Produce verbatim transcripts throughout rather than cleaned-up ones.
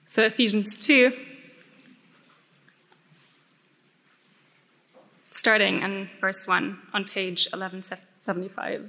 So Ephesians two, starting in verse one on page eleven seventy-five.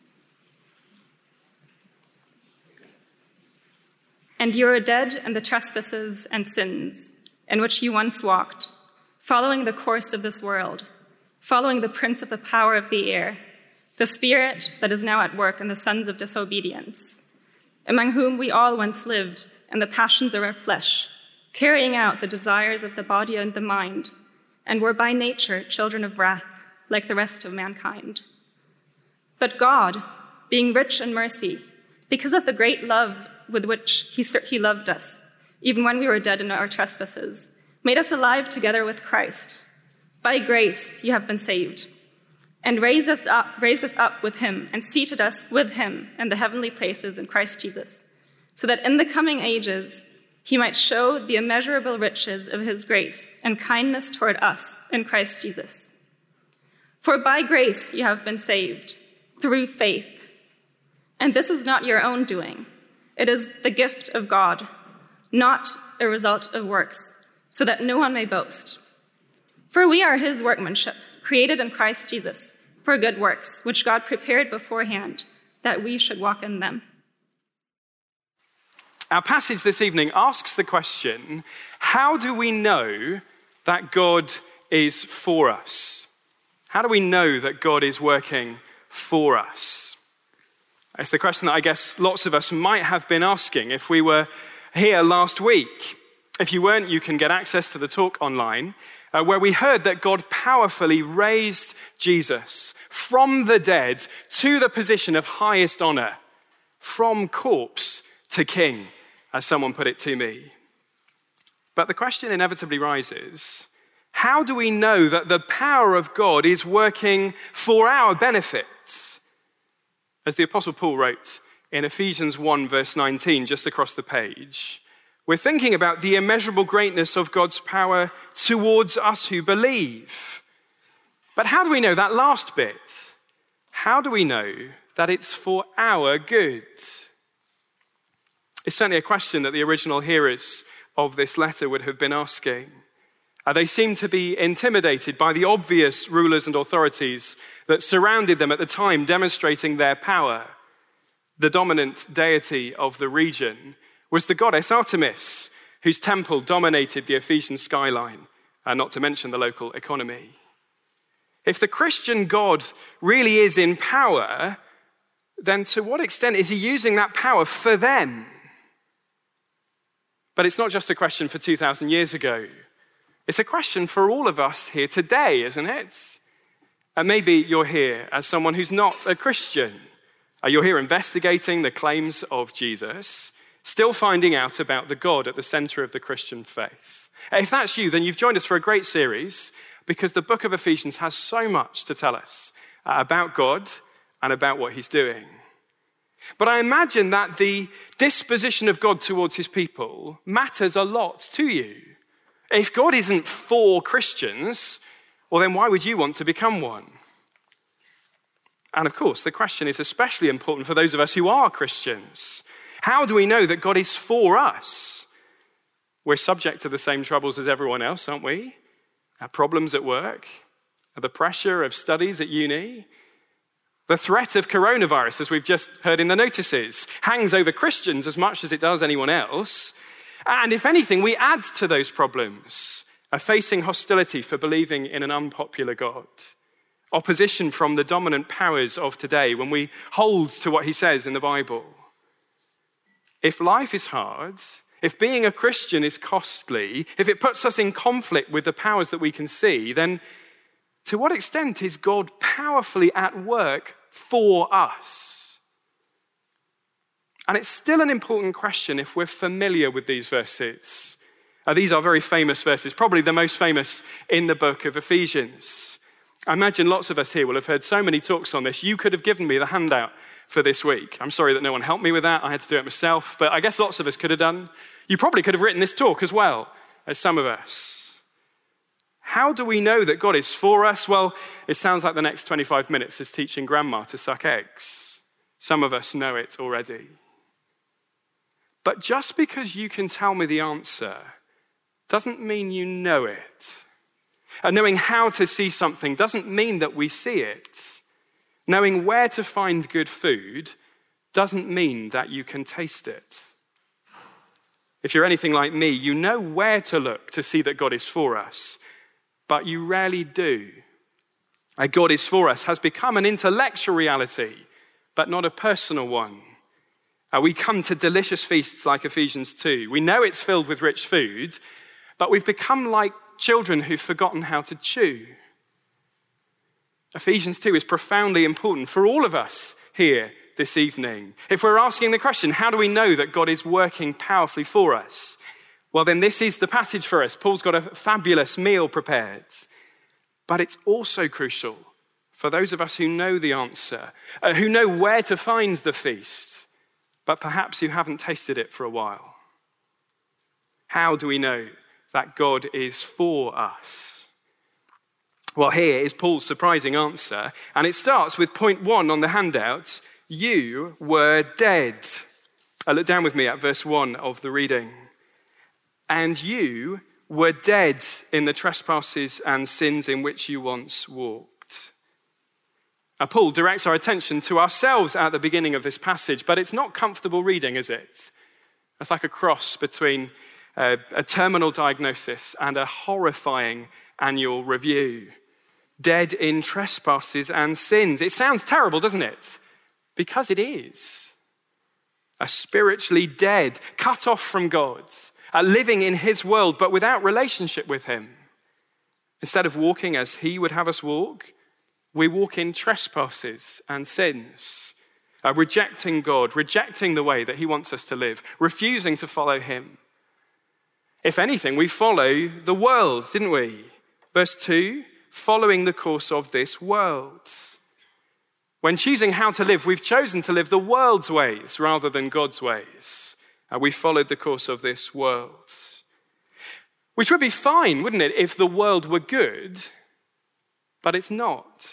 And you are dead in the trespasses and sins in which you once walked, following the course of this world, following the prince of the power of the air, the spirit that is now at work in the sons of disobedience, among whom we all once lived in the passions of our flesh, carrying out the desires of the body and the mind, and were by nature children of wrath, like the rest of mankind. But God, being rich in mercy, because of the great love with which he, he loved us, even when we were dead in our trespasses, made us alive together with Christ. By grace you have been saved, and raised us up, raised us up with him, and seated us with him in the heavenly places in Christ Jesus, so that in the coming ages he might show the immeasurable riches of his grace and kindness toward us in Christ Jesus. For by grace you have been saved, through faith. And this is not your own doing. It is the gift of God, not a result of works, so that no one may boast. For we are his workmanship, created in Christ Jesus, for good works, which God prepared beforehand, that we should walk in them. Our passage this evening asks the question, how do we know that God is for us? How do we know that God is working for us? It's the question that I guess lots of us might have been asking if we were here last week. If you weren't, you can get access to the talk online, uh, where we heard that God powerfully raised Jesus from the dead to the position of highest honor, from corpse to king, as someone put it to me. But the question inevitably rises, how do we know that the power of God is working for our benefit? As the Apostle Paul wrote in Ephesians one, verse nineteen, just across the page, we're thinking about the immeasurable greatness of God's power towards us who believe. But how do we know that last bit? How do we know that it's for our good? It's certainly a question that the original hearers of this letter would have been asking. Uh, they seemed to be intimidated by the obvious rulers and authorities that surrounded them at the time, demonstrating their power. The dominant deity of the region was the goddess Artemis, whose temple dominated the Ephesian skyline, uh, not to mention the local economy. If the Christian God really is in power, then to what extent is he using that power for them? But it's not just a question for two thousand years ago. It's a question for all of us here today, isn't it? And maybe you're here as someone who's not a Christian. You're here investigating the claims of Jesus, still finding out about the God at the center of the Christian faith. If that's you, then you've joined us for a great series, because the book of Ephesians has so much to tell us about God and about what he's doing. But I imagine that the disposition of God towards his people matters a lot to you. If God isn't for Christians, well, then why would you want to become one? And of course, the question is especially important for those of us who are Christians. How do we know that God is for us? We're subject to the same troubles as everyone else, aren't we? Our problems at work, the pressure of studies at uni, the threat of coronavirus, as we've just heard in the notices, hangs over Christians as much as it does anyone else. And if anything, we add to those problems, are facing hostility for believing in an unpopular God, opposition from the dominant powers of today when we hold to what he says in the Bible. If life is hard, if being a Christian is costly, if it puts us in conflict with the powers that we can see, then to what extent is God powerfully at work for us? And it's still an important question if we're familiar with these verses. Uh, these are very famous verses, probably the most famous in the book of Ephesians. I imagine lots of us here will have heard so many talks on this. You could have given me the handout for this week. I'm sorry that no one helped me with that. I had to do it myself, but I guess lots of us could have done. You probably could have written this talk as well as some of us. How do we know that God is for us? Well, it sounds like the next twenty-five minutes is teaching grandma to suck eggs. Some of us know it already. But just because you can tell me the answer doesn't mean you know it. And knowing how to see something doesn't mean that we see it. Knowing where to find good food doesn't mean that you can taste it. If you're anything like me, you know where to look to see that God is for us, but you rarely do. A God is for us has become an intellectual reality, but not a personal one. Uh, we come to delicious feasts like Ephesians two. We know it's filled with rich food, but we've become like children who've forgotten how to chew. Ephesians two is profoundly important for all of us here this evening. If we're asking the question, how do we know that God is working powerfully for us? Well, then this is the passage for us. Paul's got a fabulous meal prepared. But it's also crucial for those of us who know the answer, uh, who know where to find the feast, but perhaps you haven't tasted it for a while. How do we know that God is for us? Well, here is Paul's surprising answer, and it starts with point one on the handout. You were dead. Uh, look down with me at verse one of the reading. And you were dead in the trespasses and sins in which you once walked. Now, Paul directs our attention to ourselves at the beginning of this passage, but it's not comfortable reading, is it? It's like a cross between uh, a terminal diagnosis and a horrifying annual review. Dead in trespasses and sins. It sounds terrible, doesn't it? Because it is. A spiritually dead, cut off from God, uh, living in his world, but without relationship with him. Instead of walking as he would have us walk, we walk in trespasses and sins, uh, rejecting God, rejecting the way that he wants us to live, refusing to follow him. If anything, we follow the world, didn't we? Verse two, following the course of this world. When choosing how to live, we've chosen to live the world's ways rather than God's ways. Uh, we followed the course of this world. Which would be fine, wouldn't it, if the world were good, but it's not.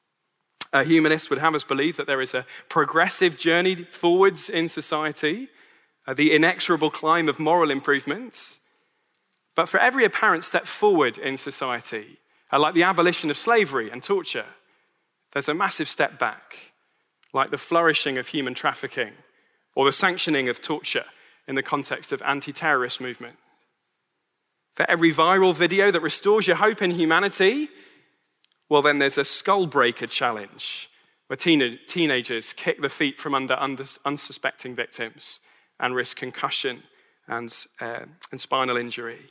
A humanist would have us believe that there is a progressive journey forwards in society, uh, the inexorable climb of moral improvement. But for every apparent step forward in society, uh, like the abolition of slavery and torture, there's a massive step back, like the flourishing of human trafficking or the sanctioning of torture in the context of anti-terrorist movement. For every viral video that restores your hope in humanity, well, then there's a skull breaker challenge where teen- teenagers kick the feet from under unsuspecting victims and risk concussion and, uh, and spinal injury.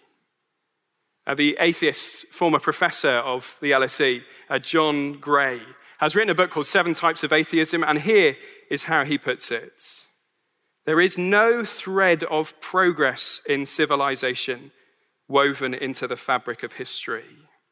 Uh, the atheist former professor of the L S E, uh, John Gray, has written a book called Seven Types of Atheism, and here is how he puts it. There is no thread of progress in civilization woven into the fabric of history.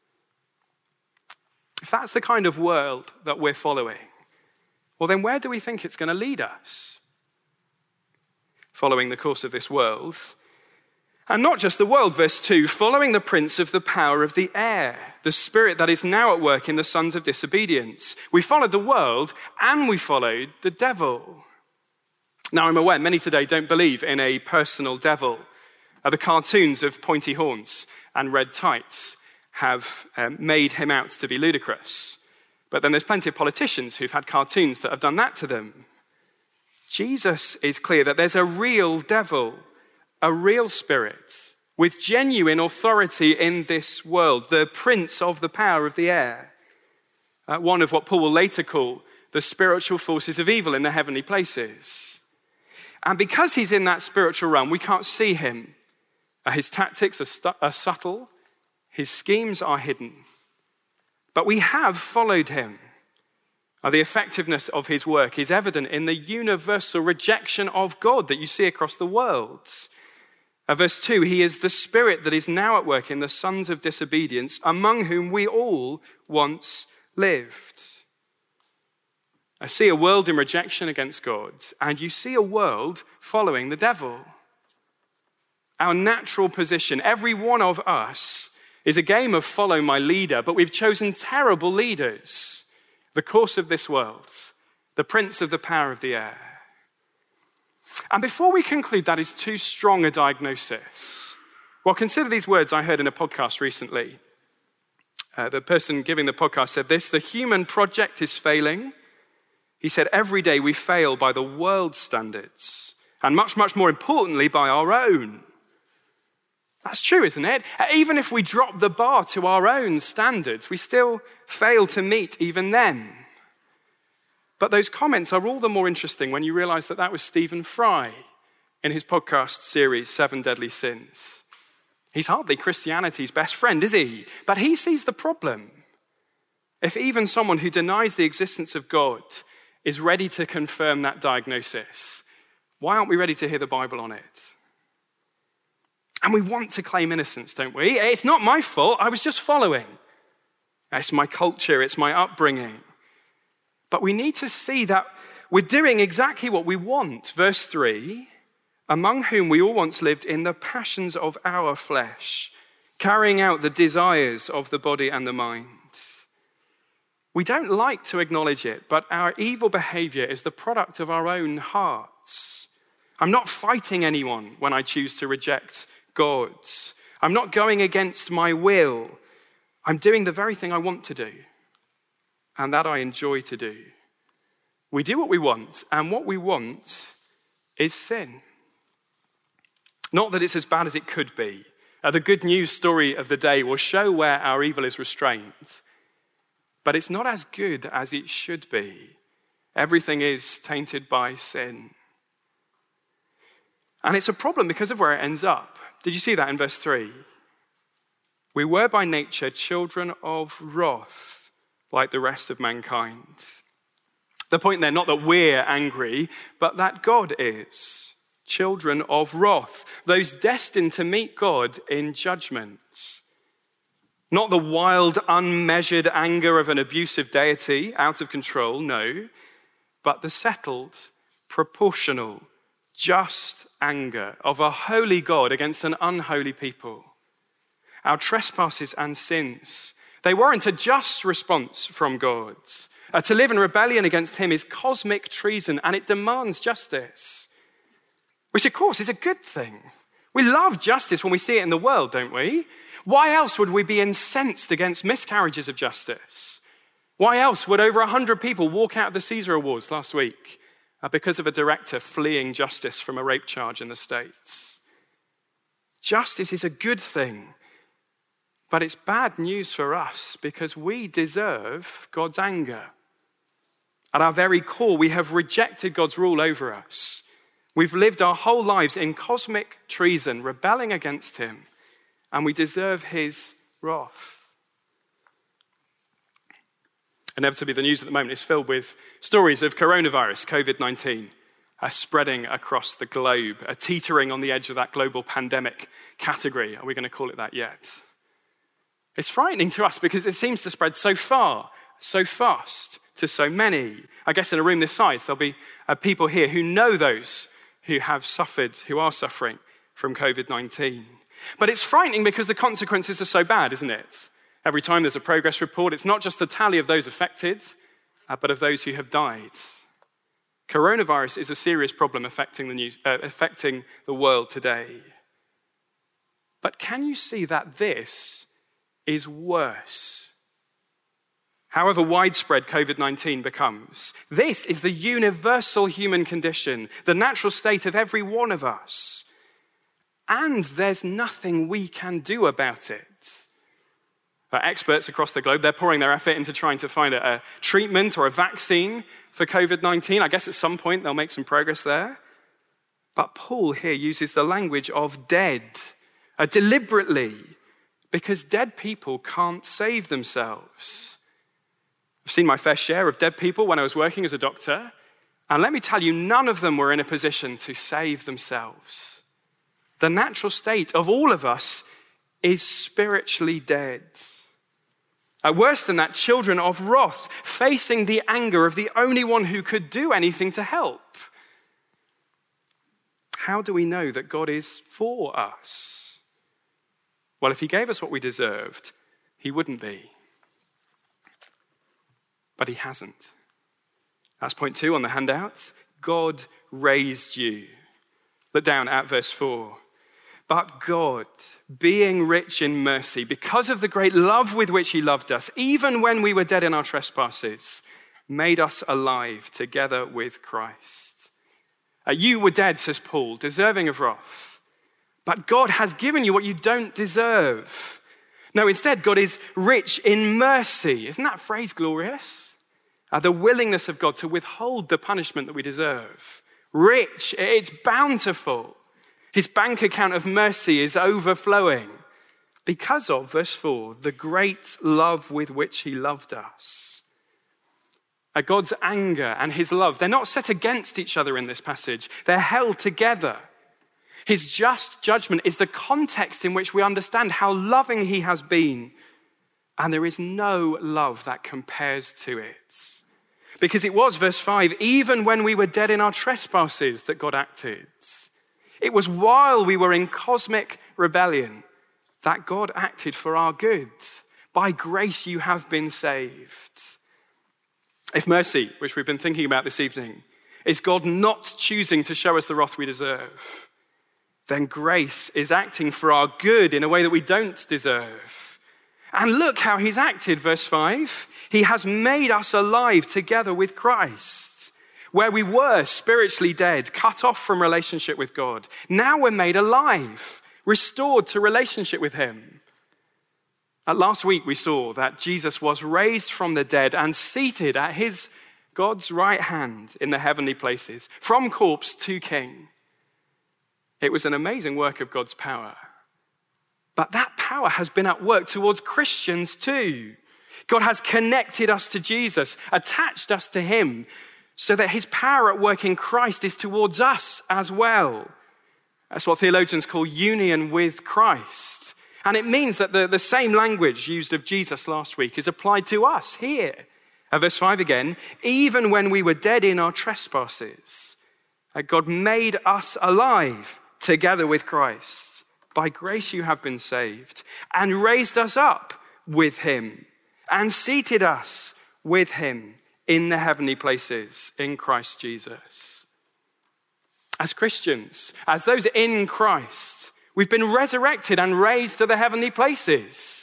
If that's the kind of world that we're following, well, then where do we think it's going to lead us? Following the course of this world, and not just the world, verse two, following the prince of the power of the air, the spirit that is now at work in the sons of disobedience. We followed the world and we followed the devil. Now, I'm aware many today don't believe in a personal devil. Uh, the cartoons of pointy horns and red tights have um, made him out to be ludicrous. But then there's plenty of politicians who've had cartoons that have done that to them. Jesus is clear that there's a real devil, a real spirit with genuine authority in this world, the prince of the power of the air, uh, one of what Paul will later call the spiritual forces of evil in the heavenly places. And because he's in that spiritual realm, we can't see him. Uh, his tactics are, stu- are subtle, his schemes are hidden, but we have followed him. Uh, the effectiveness of his work is evident in the universal rejection of God that you see across the world. Uh, verse two, he is the spirit that is now at work in the sons of disobedience, among whom we all once lived. I see a world in rejection against God, and you see a world following the devil. Our natural position, every one of us, is a game of follow my leader, but we've chosen terrible leaders. The course of this world, the prince of the power of the air. And before we conclude that is too strong a diagnosis, well, consider these words I heard in a podcast recently. Uh, the person giving the podcast said this: the human project is failing. He said, every day we fail by the world's standards, and much, much more importantly, by our own. That's true, isn't it? Even if we drop the bar to our own standards, we still fail to meet even then. But those comments are all the more interesting when you realize that that was Stephen Fry in his podcast series, Seven Deadly Sins. He's hardly Christianity's best friend, is he? But he sees the problem. If even someone who denies the existence of God is ready to confirm that diagnosis, why aren't we ready to hear the Bible on it? And we want to claim innocence, don't we? It's not my fault. I was just following. It's my culture. It's my upbringing. But we need to see that we're doing exactly what we want. Verse three, among whom we all once lived in the passions of our flesh, carrying out the desires of the body and the mind. We don't like to acknowledge it, but our evil behavior is the product of our own hearts. I'm not fighting anyone when I choose to reject God. I'm not going against my will. I'm doing the very thing I want to do, and that I enjoy to do. We do what we want, and what we want is sin. Not that it's as bad as it could be. Uh, the good news story of the day will show where our evil is restrained, but it's not as good as it should be. Everything is tainted by sin. And it's a problem because of where it ends up. Did you see that in verse three? We were by nature children of wrath, like the rest of mankind. The point there, not that we're angry, but that God is. Children of wrath, those destined to meet God in judgment. Not the wild, unmeasured anger of an abusive deity, out of control, no, but the settled, proportional, just anger of a holy God against an unholy people. Our trespasses and sins, they warrant a just response from God. Uh, to live in rebellion against him is cosmic treason, and it demands justice, which of course is a good thing. We love justice when we see it in the world, don't we? Why else would we be incensed against miscarriages of justice? Why else would over one hundred people walk out of the Caesar Awards last week uh, because of a director fleeing justice from a rape charge in the States? Justice is a good thing, but it's bad news for us because we deserve God's anger. At our very core, we have rejected God's rule over us. We've lived our whole lives in cosmic treason, rebelling against him, and we deserve his wrath. Inevitably, the news at the moment is filled with stories of coronavirus, covid nineteen, uh, spreading across the globe, uh, teetering on the edge of that global pandemic category. Are we going to call it that yet? It's frightening to us because it seems to spread so far, so fast, to so many. I guess in a room this size, there'll be uh, people here who know those who have suffered, who are suffering from covid nineteen. But it's frightening because the consequences are so bad, isn't it? Every time there's a progress report, it's not just the tally of those affected, uh, but of those who have died. Coronavirus is a serious problem affecting the, news, uh, affecting the world today. But can you see that this is worse? However widespread covid nineteen becomes, this is the universal human condition, the natural state of every one of us. And there's nothing we can do about it. Uh, experts across the globe, they're pouring their effort into trying to find a, a treatment or a vaccine for covid nineteen. I guess at some point they'll make some progress there. But Paul here uses the language of dead, uh, deliberately, because dead people can't save themselves. I've seen my fair share of dead people when I was working as a doctor, and let me tell you, none of them were in a position to save themselves. The natural state of all of us is spiritually dead. Uh, worse than that, children of wrath, facing the anger of the only one who could do anything to help. How do we know that God is for us? Well, if he gave us what we deserved, he wouldn't be. But he hasn't. That's point two on the handouts. God raised you. Look down at verse four. But God, being rich in mercy, because of the great love with which he loved us, even when we were dead in our trespasses, made us alive together with Christ. Uh, you were dead, says Paul, deserving of wrath. But God has given you what you don't deserve. No, instead, God is rich in mercy. Isn't that phrase glorious? Uh, the willingness of God to withhold the punishment that we deserve. Rich, it's bountiful. His bank account of mercy is overflowing because of, verse four, the great love with which he loved us. Uh, God's anger and his love, they're not set against each other in this passage. They're held together. His just judgment is the context in which we understand how loving he has been. And there is no love that compares to it. Because it was, verse five, even when we were dead in our trespasses that God acted. It was while we were in cosmic rebellion that God acted for our good. By grace you have been saved. If mercy, which we've been thinking about this evening, is God not choosing to show us the wrath we deserve, then grace is acting for our good in a way that we don't deserve. And look how he's acted, verse five. He has made us alive together with Christ. Where we were spiritually dead, cut off from relationship with God, now we're made alive, restored to relationship with him. Uh, last week we saw that Jesus was raised from the dead and seated at his, God's right hand in the heavenly places, from corpse to king. It was an amazing work of God's power. But that power has been at work towards Christians too. God has connected us to Jesus, attached us to him, so that his power at work in Christ is towards us as well. That's what theologians call union with Christ. And it means that the, the same language used of Jesus last week is applied to us here. Uh, verse five again, even when we were dead in our trespasses, uh, God made us alive together with Christ. By grace you have been saved, and raised us up with him, and seated us with him in the heavenly places in Christ Jesus. As Christians, as those in Christ, we've been resurrected and raised to the heavenly places.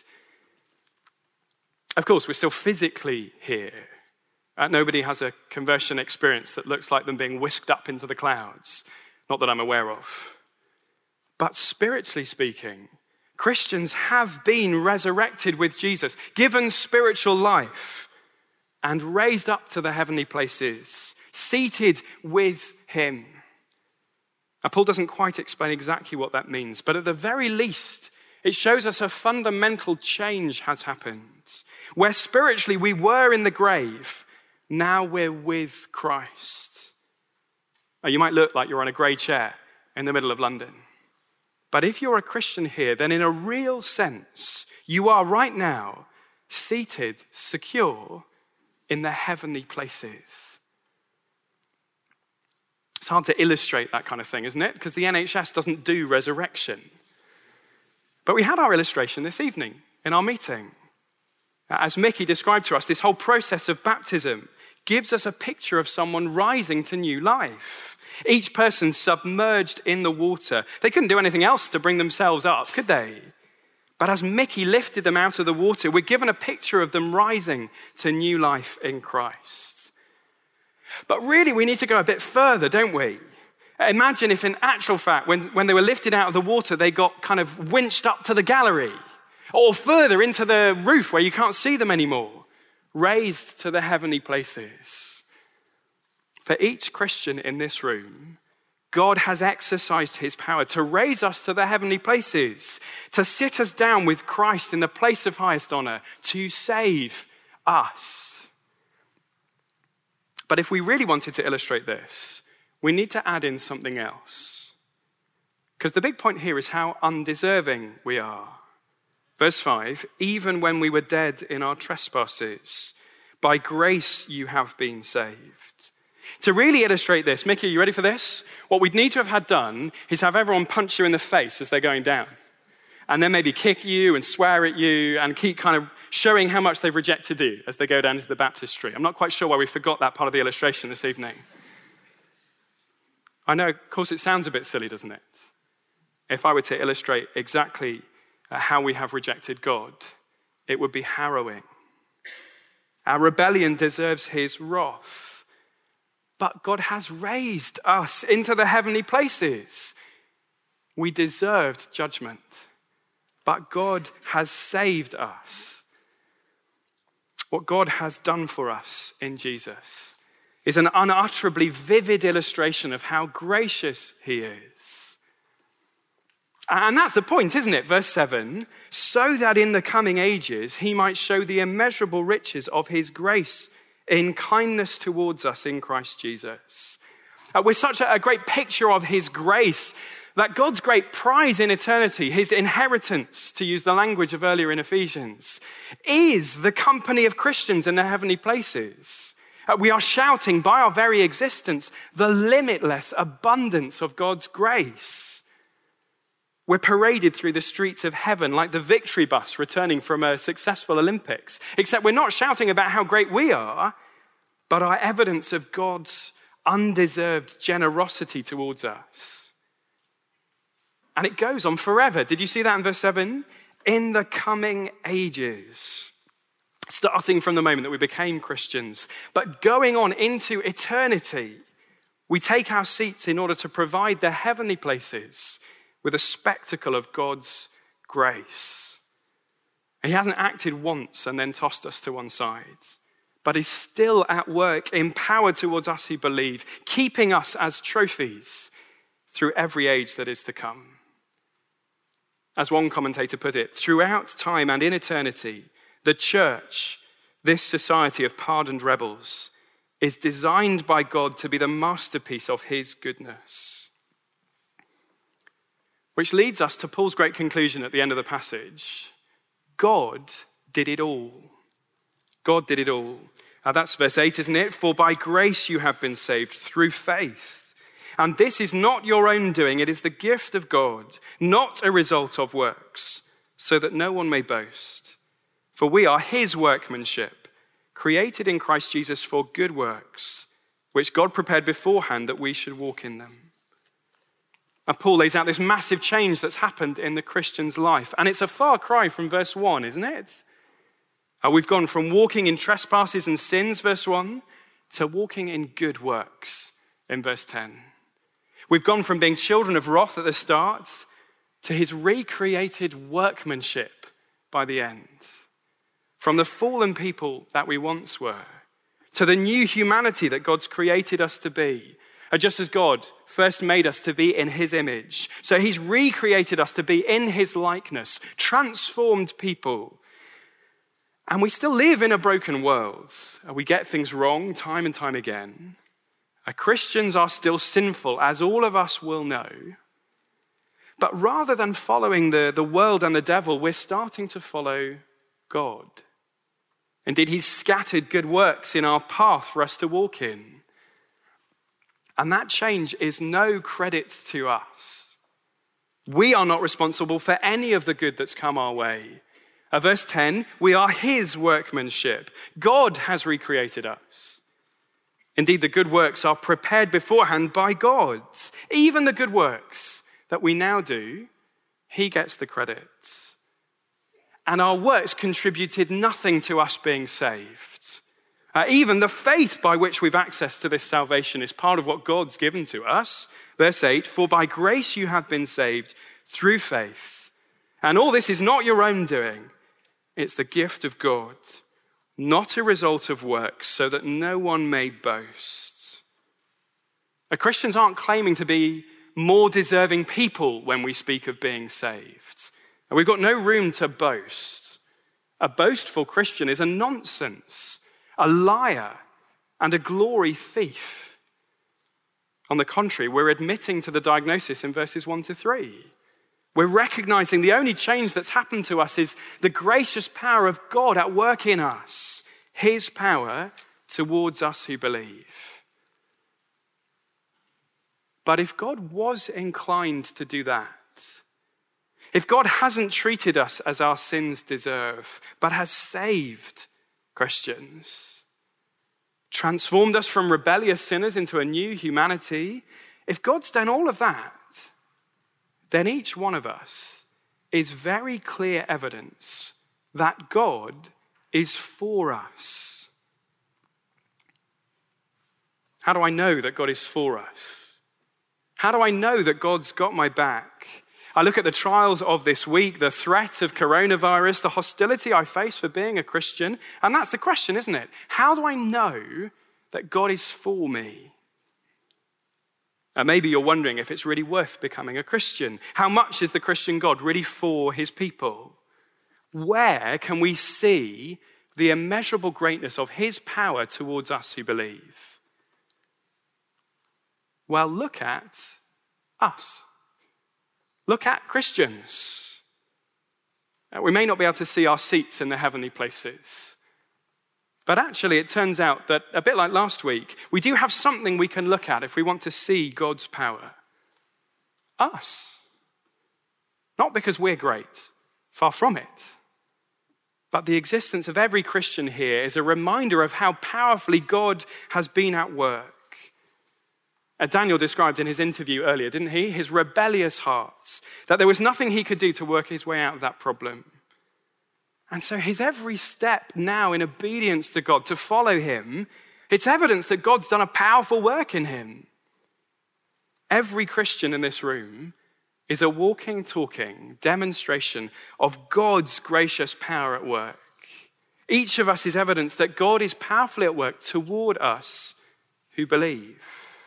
Of course, we're still physically here. Uh, nobody has a conversion experience that looks like them being whisked up into the clouds. Not that I'm aware of. But spiritually speaking, Christians have been resurrected with Jesus, given spiritual life, and raised up to the heavenly places, seated with him. Now, Paul doesn't quite explain exactly what that means, but at the very least, it shows us a fundamental change has happened. Where spiritually we were in the grave, now we're with Christ. Now, you might look like you're on a grey chair in the middle of London. But if you're a Christian here, then in a real sense, you are right now seated, secure in the heavenly places. It's hard to illustrate that kind of thing, isn't it? Because the N H S doesn't do resurrection. But we had our illustration this evening in our meeting. As Mickey described to us, this whole process of baptism gives us a picture of someone rising to new life. Each person submerged in the water. They couldn't do anything else to bring themselves up, could they? But as Mickey lifted them out of the water, we're given a picture of them rising to new life in Christ. But really, we need to go a bit further, don't we? Imagine if in actual fact, when, when they were lifted out of the water, they got kind of winched up to the gallery, or further into the roof where you can't see them anymore, raised to the heavenly places. For each Christian in this room, God has exercised his power to raise us to the heavenly places, to sit us down with Christ in the place of highest honor, to save us. But if we really wanted to illustrate this, we need to add in something else. Because the big point here is how undeserving we are. Verse five, even when we were dead in our trespasses, by grace you have been saved. To really illustrate this, Mickey, are you ready for this? What we'd need to have had done is have everyone punch you in the face as they're going down. And then maybe kick you and swear at you and keep kind of showing how much they've rejected you as they go down into the baptistry. I'm not quite sure why we forgot that part of the illustration this evening. I know, of course, it sounds a bit silly, doesn't it? If I were to illustrate exactly uh, how we have rejected God, it would be harrowing. Our rebellion deserves his wrath. But God has raised us into the heavenly places. We deserved judgment, but God has saved us. What God has done for us in Jesus is an unutterably vivid illustration of how gracious he is. And that's the point, isn't it? Verse seven, so that in the coming ages he might show the immeasurable riches of his grace in kindness towards us in Christ Jesus. Uh, we're such a, a great picture of his grace that God's great prize in eternity, his inheritance, to use the language of earlier in Ephesians, is the company of Christians in the heavenly places. Uh, we are shouting by our very existence the limitless abundance of God's grace. We're paraded through the streets of heaven like the victory bus returning from a successful Olympics, except we're not shouting about how great we are, but our evidence of God's undeserved generosity towards us. And it goes on forever. Did you see that in verse seven? In the coming ages. Starting from the moment that we became Christians, but going on into eternity, we take our seats in order to provide the heavenly places with a spectacle of God's grace. And he hasn't acted once and then tossed us to one side, but he's still at work, empowered towards us who believe, keeping us as trophies through every age that is to come. As one commentator put it, throughout time and in eternity, the church, this society of pardoned rebels, is designed by God to be the masterpiece of his goodness. Which leads us to Paul's great conclusion at the end of the passage. God did it all. God did it all. Now that's verse eight, isn't it? For by grace you have been saved through faith. And this is not your own doing, it is the gift of God, not a result of works, so that no one may boast. For we are his workmanship, created in Christ Jesus for good works, which God prepared beforehand that we should walk in them. And Paul lays out this massive change that's happened in the Christian's life. And it's a far cry from verse one, isn't it? Uh, we've gone from walking in trespasses and sins, verse one, to walking in good works in verse ten. We've gone from being children of wrath at the start to his recreated workmanship by the end. From the fallen people that we once were to the new humanity that God's created us to be. Just as God first made us to be in his image. So he's recreated us to be in his likeness, transformed people. And we still live in a broken world. We get things wrong time and time again. Christians are still sinful, as all of us will know. But rather than following the, the world and the devil, we're starting to follow God. Indeed, he's scattered good works in our path for us to walk in. And that change is no credit to us. We are not responsible for any of the good that's come our way. Uh, verse ten, we are his workmanship. God has recreated us. Indeed, the good works are prepared beforehand by God. Even the good works that we now do, he gets the credit. And our works contributed nothing to us being saved. Uh, even the faith by which we've access to this salvation is part of what God's given to us. Verse eight, for by grace you have been saved through faith. And all this is not your own doing. It's the gift of God, not a result of works, so that no one may boast. Uh, Christians aren't claiming to be more deserving people when we speak of being saved. And we've got no room to boast. A boastful Christian is a nonsense, a liar, and a glory thief. On the contrary, we're admitting to the diagnosis in verses one to three. We're recognizing the only change that's happened to us is the gracious power of God at work in us, his power towards us who believe. But if God was inclined to do that, if God hasn't treated us as our sins deserve, but has saved Christians, transformed us from rebellious sinners into a new humanity, if God's done all of that, then each one of us is very clear evidence that God is for us. How do I know that God is for us? How do I know that God's got my back? I look at the trials of this week, the threat of coronavirus, the hostility I face for being a Christian, and that's the question, isn't it? How do I know that God is for me? And maybe you're wondering if it's really worth becoming a Christian. How much is the Christian God really for his people? Where can we see the immeasurable greatness of his power towards us who believe? Well, look at us. Look at Christians. We may not be able to see our seats in the heavenly places, but actually it turns out that, a bit like last week, we do have something we can look at if we want to see God's power. Us. Not because we're great, far from it, but the existence of every Christian here is a reminder of how powerfully God has been at work. Uh, Daniel described in his interview earlier, didn't he? His rebellious heart, that there was nothing he could do to work his way out of that problem. And so his every step now in obedience to God, to follow him, it's evidence that God's done a powerful work in him. Every Christian in this room is a walking, talking demonstration of God's gracious power at work. Each of us is evidence that God is powerfully at work toward us who believe.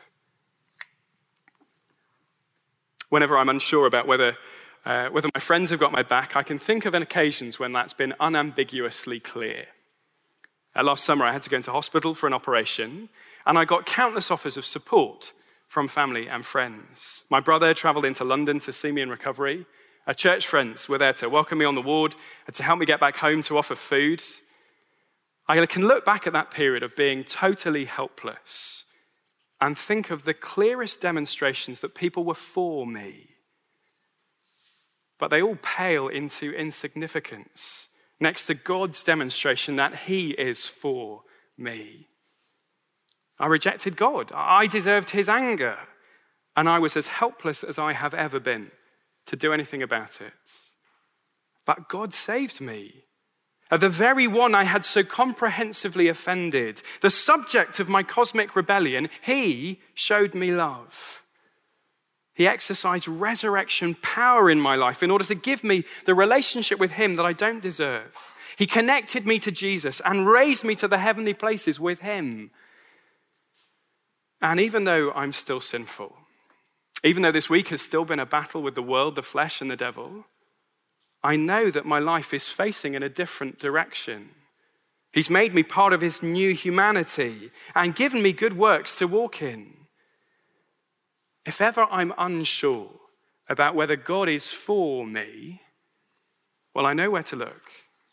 Whenever I'm unsure about whether Uh, whether my friends have got my back, I can think of occasions when that's been unambiguously clear. Uh, last summer, I had to go into hospital for an operation, and I got countless offers of support from family and friends. My brother traveled into London to see me in recovery. Our church friends were there to welcome me on the ward and to help me get back home, to offer food. I can look back at that period of being totally helpless and think of the clearest demonstrations that people were for me. But they all pale into insignificance next to God's demonstration that he is for me. I rejected God. I deserved his anger. And I was as helpless as I have ever been to do anything about it. But God saved me. The very one I had so comprehensively offended, the subject of my cosmic rebellion, he showed me love. He exercised resurrection power in my life in order to give me the relationship with him that I don't deserve. He connected me to Jesus and raised me to the heavenly places with him. And even though I'm still sinful, even though this week has still been a battle with the world, the flesh, and the devil, I know that my life is facing in a different direction. He's made me part of his new humanity and given me good works to walk in. If ever I'm unsure about whether God is for me, well, I know where to look.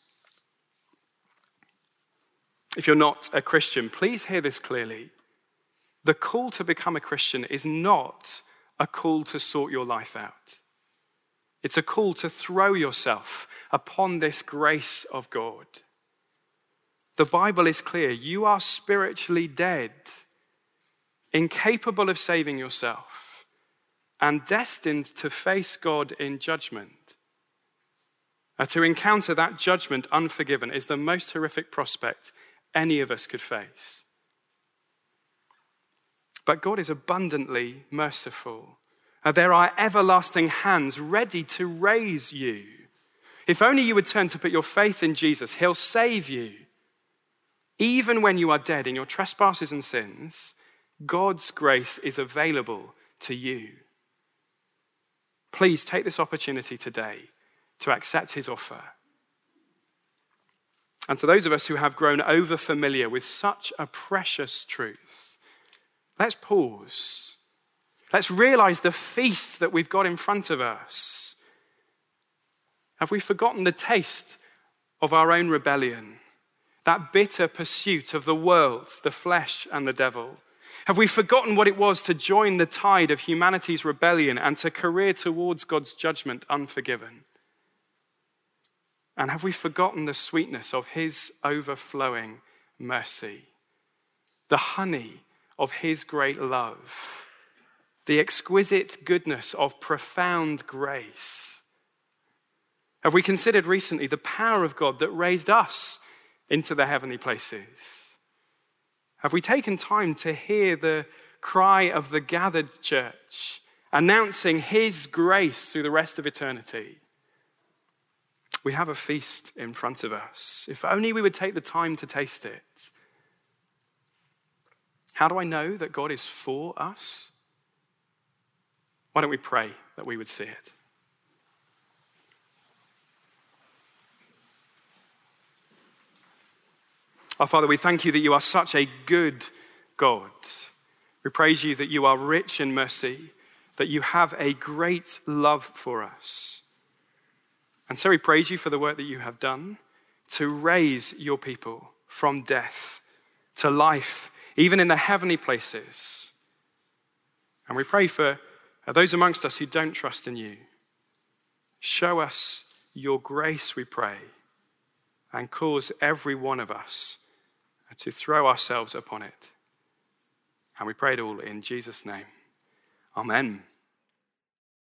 If you're not a Christian, please hear this clearly. The call to become a Christian is not a call to sort your life out. It's a call to throw yourself upon this grace of God. The Bible is clear. You are spiritually dead, incapable of saving yourself, and destined to face God in judgment. Uh, to encounter that judgment unforgiven is the most horrific prospect any of us could face. But God is abundantly merciful. Uh, there are everlasting hands ready to raise you. If only you would turn to put your faith in Jesus, he'll save you. Even when you are dead in your trespasses and sins, God's grace is available to you. Please take this opportunity today to accept his offer. And to those of us who have grown over familiar with such a precious truth, let's pause. Let's realize the feast that we've got in front of us. Have we forgotten the taste of our own rebellion? That bitter pursuit of the world, the flesh, and the devil? Have we forgotten what it was to join the tide of humanity's rebellion and to career towards God's judgment unforgiven? And have we forgotten the sweetness of his overflowing mercy, the honey of his great love, the exquisite goodness of profound grace? Have we considered recently the power of God that raised us into the heavenly places? Have we taken time to hear the cry of the gathered church, announcing his grace through the rest of eternity? We have a feast in front of us. If only we would take the time to taste it. How do I know that God is for us? Why don't we pray that we would see it? Our Father, we thank you that you are such a good God. We praise you that you are rich in mercy, that you have a great love for us. And so we praise you for the work that you have done to raise your people from death to life, even in the heavenly places. And we pray for those amongst us who don't trust in you. Show us your grace, we pray, and cause every one of us to throw ourselves upon it. And we pray it all in Jesus' name. Amen.